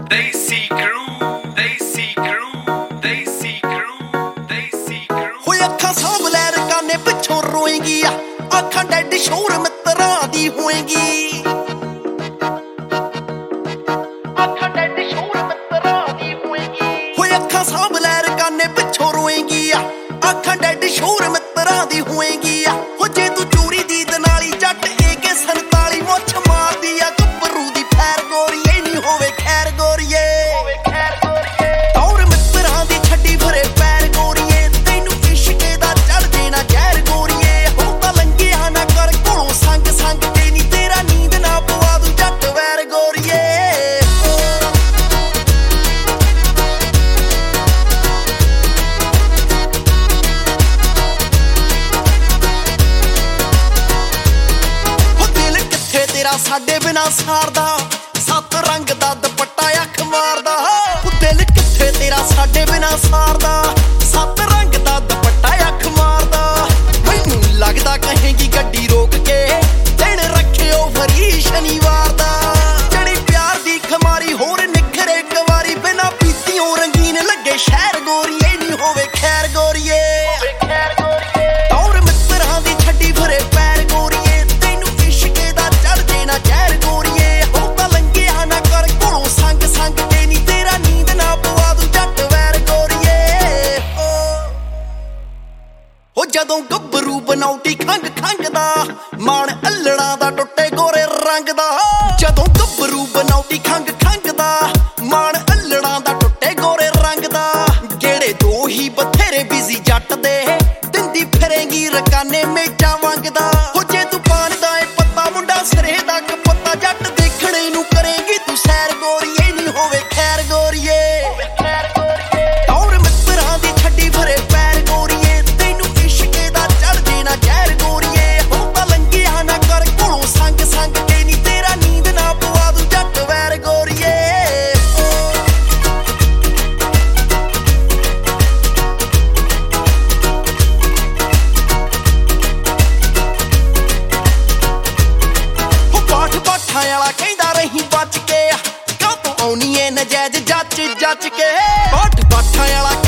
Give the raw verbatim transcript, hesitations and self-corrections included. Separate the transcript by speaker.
Speaker 1: Desi crew, Desi crew, Desi crew, Desi crew।
Speaker 2: ਹੋਏ ਅੱਖਾਂ ਸਾਂਭ ਲੈ ਰਕਾਨੇ ਪਿੱਛੋਂ ਰੋਏਂਗੀ ਆ ਅੱਖਾਂ ਡੈਡ ਸ਼ੋਰ ਮਿੱਤਰਾਂ ਦੀ ਹੋਏਂਗੀ ਅੱਖਾਂ ਡੈਡ ਸ਼ੋਰ ਮਿੱਤਰਾਂ ਦੀ ਹੋਏਂਗੀ ਹੋਏ ਅੱਖਾਂ ਸਾਂਭ ਲੈ ਰਕਾਨੇ ਪਿੱਛੋਂ ਰੋਏਂਗੀ ਆ ਅੱਖਾਂ ਡੈਡ ਸ਼ੋਰ ਮਿੱਤਰਾਂ ਦੀ ਹੋਏਂਗੀ ਆ ਹੋ ਜੇ ਤੂੰ ਚੋਰੀ ਦੀ ਦਨਾਲੀ ਜੱਟ ਏ ਕੇ ਸੰਤਾਲੀ ਮੁੱਛ ਮਾਰਦੀ ਆ ਗੱਭਰੂ ਦੀ ਫੈਰ ਗੋਰੀਏ ਨਹੀਂ ਹੋਵੇ ਖੈਰ ਗੋਰੀਏ ਹੋਵੇ ਖੈਰ ਗੋਰੀਏ ਤੌਰ ਮਿੱਤਰਾਂ ਦੀ ਛੱਡੀ ਭਰੇ ਪੈਰ ਗੋਰੀਏ ਤੈਨੂੰ ਇਸ਼ਕੇ ਦਾ ਚੜ ਦੇਣਾ ਜ਼ਹਿਰ ਗੋਰੀਏ ਹੋ ਤਾਂ ਲੰਘਿਆ ਨਾ ਕਰ ਕੋਲੋਂ ਸੰਗ ਸੰਗ ਤੇ ਨੀ ਤੇਰਾ ਨੀਂਦ ਨਾ ਪਵਾ ਦੂੰ ਜੱਟ ਵੈਰ ਗੋਰੀਏ ਸਾਡੇ ਬਿਨਾ ਸਾਰਦਾ ਸੱਤ ਰੰਗ ਦਾ ਦੁਪੱਟਾ ਅੱਖ ਮਾਰਦਾ ਉਹ ਦਿਲ ਕਿੱਥੇ ਤੇਰਾ ਸਾਡੇ ਬਿਨਾ ਸਾਰਦਾ ਸੱਤ ਰੰਗ ਦਾ ਦੁਪੱਟਾ ਅੱਖ ਮਾਰਦਾ ਮੈਨੂੰ ਲੱਗਦਾ ਕਹੇਗੀ ਗੱਡੀ ਰੋਕ ਕੇ ਦਿਨ ਰੱਖਿਓ ਫਰੀ ਸ਼ਨੀਵਾਰ ਦਾ ਜਿਹੜੀ ਪਿਆਰ ਦੀ ਖਮਾਰੀ ਹੋਰ ਨਿਖਰੇ ਕਵਾਰੀ ਬਿਨਾ ਪੀਤੀਓ ਰੰਗੀਨ ਲੱਗੇ ਸ਼ਹਿਰ ਗੋਰੀਏ ਨਹੀਂ ਹੋਵੇ ਖੈਰ ਗੋਰੀਏ ਹੋਵੇ ਖੈਰ ਗੋਰੀਏ ਤੌਰ ਮਿੱਤਰਾਂ ਦੀ ਛੱਡੀ ਭਰੇ ਪੈਰ ਗੋਰੀਏ ਤੈਨੂੰ ਇਸ਼ਕੇ ਦਾ ਚੜ ਦੇਣਾ ਜ਼ਹਿਰ ਗੋਰੀਏ ਹੋ ਤਾਂ ਲੰਘਿਆ ਨਾ ਕਰ ਕੋਲੋਂ ਸੰਗ ਸੰਗ ਤੇ ਨੀ ਤੇਰਾ ਨੀਂਦ ਨਾ ਪਵਾ ਦੂੰ ਜੱਟ ਵੈਰ ਗੋਰੀਏ ਹੋ ਜਦੋਂ ਗੱਭਰੂ ਬਨੌਟੀ ਖੰਗ ਖੰਗ ਦਾ ਮਾਣ ਅੱਲੜਾਂ ਦਾ ਟੁੱਟੇ ਗੋਰੇ ਰੰਗ ਦਾ ਜਦੋਂ ਗੱਭਰੂ ਬਨੌਟੀ ਖੰਗ ਖੰਗ ਦਾ ਮਾਣ ਅੱਲੜਾਂ ਦਾ ਟੁੱਟੇ ਗੋਰੇ ਰੰਗ ਦਾ ਗੇੜੇ ਦੋ ਹੀ ਬਥੇਰੇ ਬਿਜ਼ੀ ਜੱਟ ਦੇ ਦਿੰਦੀ ਫਿਰੇਂਗੀ ਰਕਾਨੇ ਮੇਚਾ ਵੰਗਦਾ ਹੋ ਜੇ ਤੂੰ ਪਾਣ ਦਾ ਏ ਪੱਤਾ ਮੁੰਡਾ ਸਿਰੇ ਦਾ ਕਪੱਤਾ ਜੱਟ ਦੇਖਣੇ ਨੂੰ ਕਰੇਂਗੀ ਤੂੰ ਸੈਰ ਗੋਰੀਏ ਨਹੀਂ ਹੋਵੇ ਖੈਰ ਗੋਰੀਏ ਤੌਰ ਮਿੱਤਰਾਂ ਦੀ ਛੱਡੀ ਭਰੇ ਪੈਰ ਗੋਰੀਏ ਤੈਨੂੰ ਇਸ਼ਕੇ ਦਾ ਚੜ ਦੇਣਾ ਜ਼ਹਿਰ ਗੋਰੀਏ ਹੋ ਤਾਂ ਲੰਘਿਆ ਨਾ ਕਰ ਕੋਲੋਂ ਸੰਗ ਸੰਗ ਤੇ ਨੀ ਤੇਰਾ ਨੀਂਦ ਨਾ ਪਵਾ ਦੂੰ ਜੱਟ ਵੈਰ ਗੋਰੀਏ ਵਾਲਾ ਕਹਿੰਦਾ ਰਹੀ ਬਚ ਕੇ ਕਾਹ ਤੋਂ ਆਉਣੀ ਏ ਨਜਾਇਜ਼ ਜੱਚ ਜੱਚ ਕੇ ਬਾਠ ਬਾਠਾਂ ਵਾਲਾ